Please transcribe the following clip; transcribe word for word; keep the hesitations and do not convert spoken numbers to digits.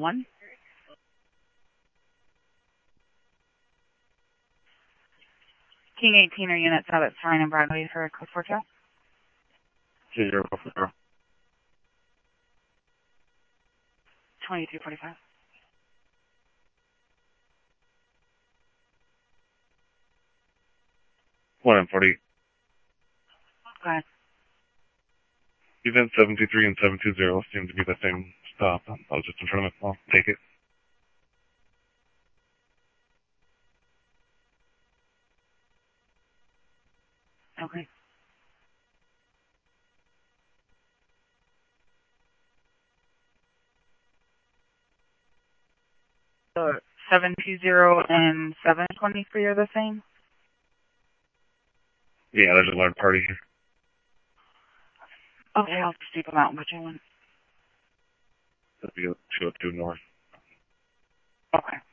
one. King eighteen or units out at Serena Broadway for a code four check. Zero, zero. twenty-two forty-five. One and forty. Go ahead. Event seven two three and seven two zero seem to be the same stop. I was just in front of it. I'll take it. Okay. So seven two zero and seven twenty-three are the same? Yeah, there's a large party here. Okay, I'll just keep them out and put you in. That'd be two oh two north. Okay.